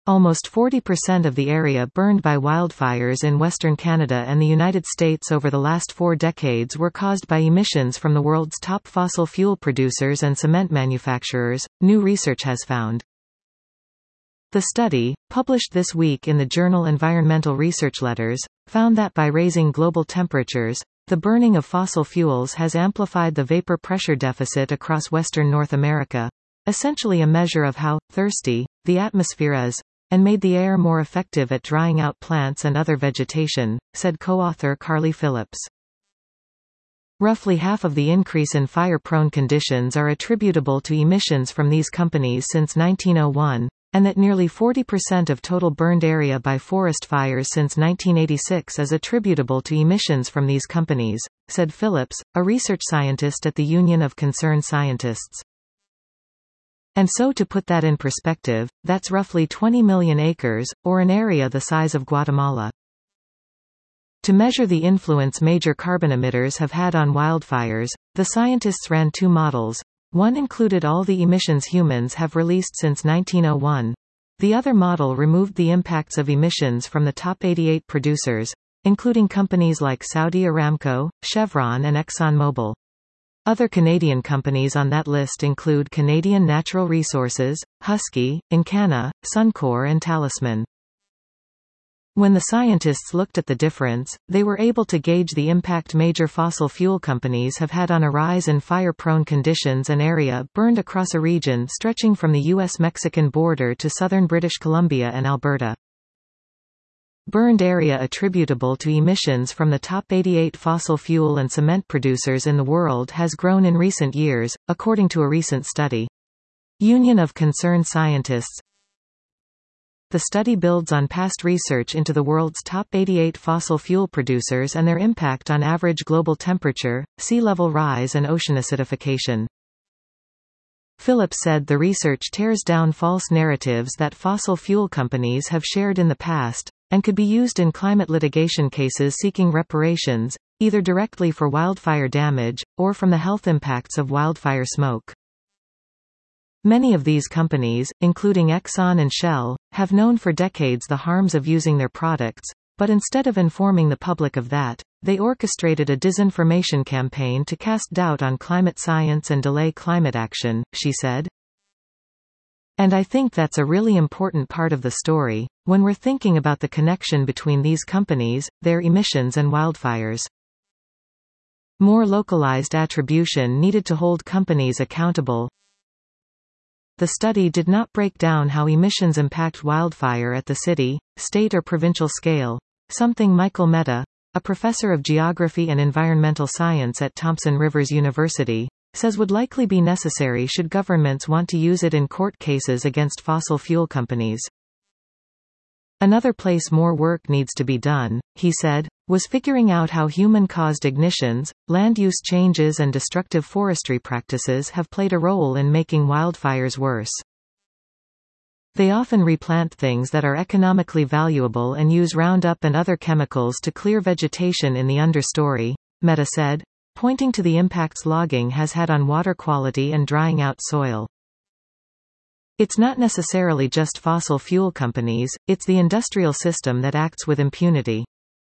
Almost 40% of the area burned by wildfires in Western Canada and the United States over the last 4 decades were caused by emissions from the world's top fossil fuel producers and cement manufacturers, new research has found. The study, published this week in the journal Environmental Research Letters, found that by raising global temperatures, the burning of fossil fuels has amplified the vapor pressure deficit across Western North America, essentially a measure of how thirsty the atmosphere is, and made the air more effective at drying out plants and other vegetation, said co-author Carly Phillips. Roughly half of the increase in fire-prone conditions are attributable to emissions from these companies since 1901, and that nearly 40% of total burned area by forest fires since 1986 is attributable to emissions from these companies, said Phillips, a research scientist at the Union of Concerned Scientists. And so to put that in perspective, that's roughly 20 million acres, or an area the size of Guatemala. To measure the influence major carbon emitters have had on wildfires, the scientists ran 2 models. One included all the emissions humans have released since 1901. The other model removed the impacts of emissions from the top 88 producers, including companies like Saudi Aramco, Chevron and ExxonMobil. Other Canadian companies on that list include Canadian Natural Resources, Husky, Encana, Suncor and Talisman. When the scientists looked at the difference, they were able to gauge the impact major fossil fuel companies have had on a rise in fire-prone conditions and area burned across a region stretching from the US-Mexican border to southern British Columbia and Alberta. Burned area attributable to emissions from the top 88 fossil fuel and cement producers in the world has grown in recent years, according to a recent study. Union of Concerned Scientists. The study builds on past research into the world's top 88 fossil fuel producers and their impact on average global temperature, sea level rise and ocean acidification. Phillips said the research tears down false narratives that fossil fuel companies have shared in the past, and could be used in climate litigation cases seeking reparations, either directly for wildfire damage, or from the health impacts of wildfire smoke. Many of these companies, including Exxon and Shell, have known for decades the harms of using their products, but instead of informing the public of that, they orchestrated a disinformation campaign to cast doubt on climate science and delay climate action, she said. And I think that's a really important part of the story, when we're thinking about the connection between these companies, their emissions and wildfires. More localized attribution needed to hold companies accountable. The study did not break down how emissions impact wildfire at the city, state or provincial scale, something Michael Mehta, a professor of geography and environmental science at Thompson Rivers University, says would likely be necessary should governments want to use it in court cases against fossil fuel companies. Another place more work needs to be done, he said, was figuring out how human-caused ignitions, land use changes and destructive forestry practices have played a role in making wildfires worse. They often replant things that are economically valuable and use Roundup and other chemicals to clear vegetation in the understory, Mehta said, pointing to the impacts logging has had on water quality and drying out soil. It's not necessarily just fossil fuel companies, it's the industrial system that acts with impunity.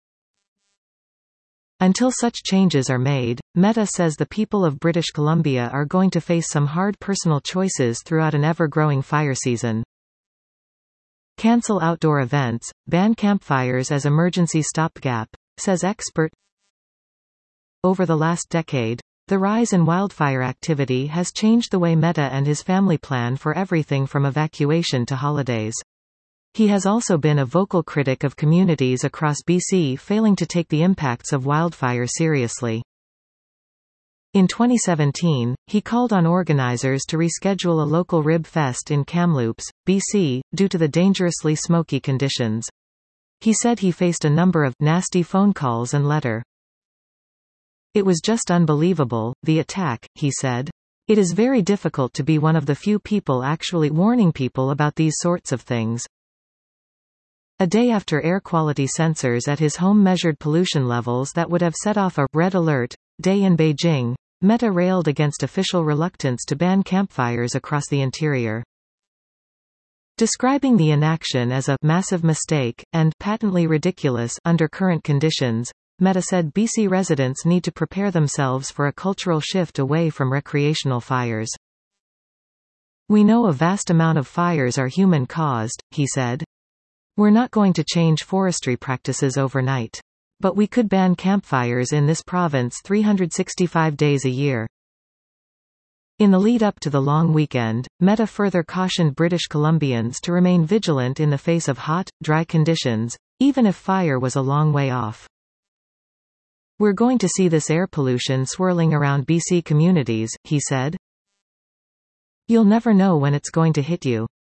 Until such changes are made, Mehta says the people of British Columbia are going to face some hard personal choices throughout an ever-growing fire season. Cancel outdoor events, ban campfires as emergency stopgap, says expert. Over the last decade, the rise in wildfire activity has changed the way Mehta and his family plan for everything from evacuation to holidays. He has also been a vocal critic of communities across BC failing to take the impacts of wildfire seriously. In 2017, he called on organizers to reschedule a local Rib Fest in Kamloops, BC, due to the dangerously smoky conditions. He said he faced a number of nasty phone calls and letter. It was just unbelievable, the attack, he said. It is very difficult to be one of the few people actually warning people about these sorts of things. A day after air quality sensors at his home measured pollution levels that would have set off a red alert day in Beijing, Mehta railed against official reluctance to ban campfires across the interior. Describing the inaction as a massive mistake, and patently ridiculous under current conditions, Mehta said BC residents need to prepare themselves for a cultural shift away from recreational fires. We know a vast amount of fires are human-caused, he said. We're not going to change forestry practices overnight. But we could ban campfires in this province 365 days a year. In the lead-up to the long weekend, Mehta further cautioned British Columbians to remain vigilant in the face of hot, dry conditions, even if fire was a long way off. We're going to see this air pollution swirling around BC communities, he said. You'll never know when it's going to hit you.